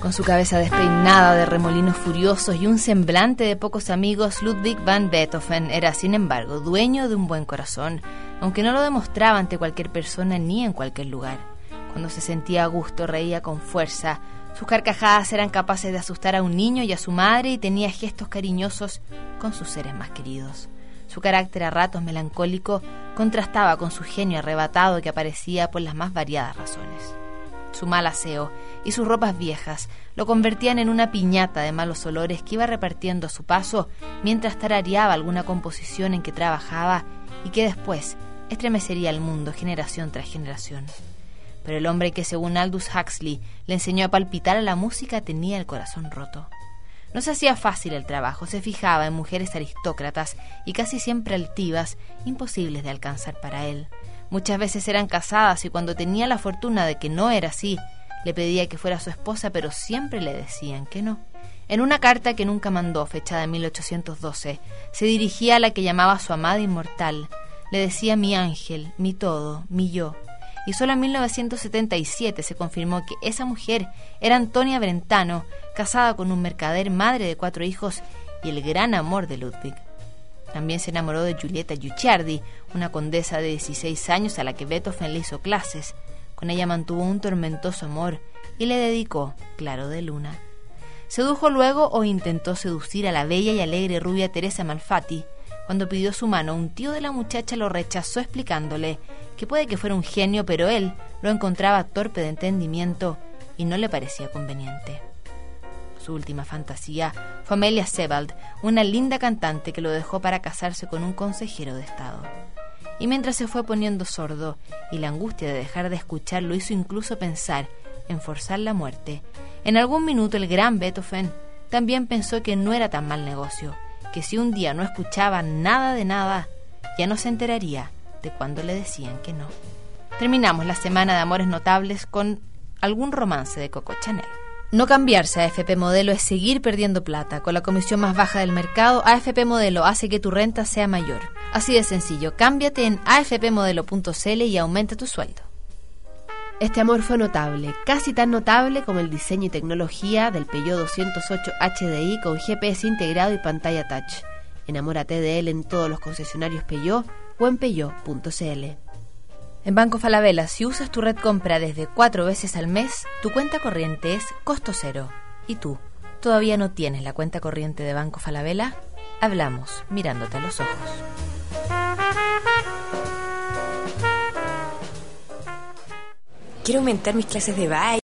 Con su cabeza despeinada de remolinos furiosos y un semblante de pocos amigos, Ludwig van Beethoven era, sin embargo, dueño de un buen corazón, aunque no lo demostraba ante cualquier persona ni en cualquier lugar. Cuando se sentía a gusto, reía con fuerza. Sus carcajadas eran capaces de asustar a un niño y a su madre, y tenía gestos cariñosos con sus seres más queridos. Su carácter a ratos melancólico contrastaba con su genio arrebatado que aparecía por las más variadas razones. Su mal aseo y sus ropas viejas lo convertían en una piñata de malos olores que iba repartiendo a su paso mientras tarareaba alguna composición en que trabajaba y que después estremecería al mundo generación tras generación. Pero el hombre que, según Aldous Huxley, le enseñó a palpitar a la música tenía el corazón roto. No se hacía fácil el trabajo, se fijaba en mujeres aristócratas y casi siempre altivas, imposibles de alcanzar para él. Muchas veces eran casadas y cuando tenía la fortuna de que no era así, le pedía que fuera su esposa, pero siempre le decían que no. En una carta que nunca mandó, fechada en 1812, se dirigía a la que llamaba su amada inmortal. Le decía mi ángel, mi todo, mi yo. Y solo en 1977 se confirmó que esa mujer era Antonia Brentano, casada con un mercader, madre de 4 hijos y el gran amor de Ludwig. También se enamoró de Giulietta Guicciardi, una condesa de 16 años a la que Beethoven le hizo clases. Con ella mantuvo un tormentoso amor y le dedicó Claro de Luna. Sedujo luego o intentó seducir a la bella y alegre rubia Teresa Malfatti. Cuando pidió su mano, un tío de la muchacha lo rechazó explicándole que puede que fuera un genio, pero él lo encontraba torpe de entendimiento y no le parecía conveniente. Su última fantasía fue Amelia Sebald, una linda cantante que lo dejó para casarse con un consejero de Estado. Y mientras se fue poniendo sordo, y la angustia de dejar de escuchar lo hizo incluso pensar en forzar la muerte, en algún minuto el gran Beethoven también pensó que no era tan mal negocio, que si un día no escuchaba nada de nada, ya no se enteraría de cuando le decían que no. Terminamos la semana de amores notables con algún romance de Coco Chanel. No cambiarse a AFP Modelo es seguir perdiendo plata. Con la comisión más baja del mercado, AFP Modelo hace que tu renta sea mayor. Así de sencillo, cámbiate en afpmodelo.cl y aumenta tu sueldo. Este amor fue notable, casi tan notable como el diseño y tecnología del Peugeot 208 HDI con GPS integrado y pantalla touch. Enamórate de él en todos los concesionarios Peugeot o en peugeot.cl. En Banco Falabella, si usas tu red compra desde 4 veces al mes, tu cuenta corriente es costo cero. ¿Y tú, todavía no tienes la cuenta corriente de Banco Falabella? Hablamos mirándote a los ojos. Quiero aumentar mis clases de baile.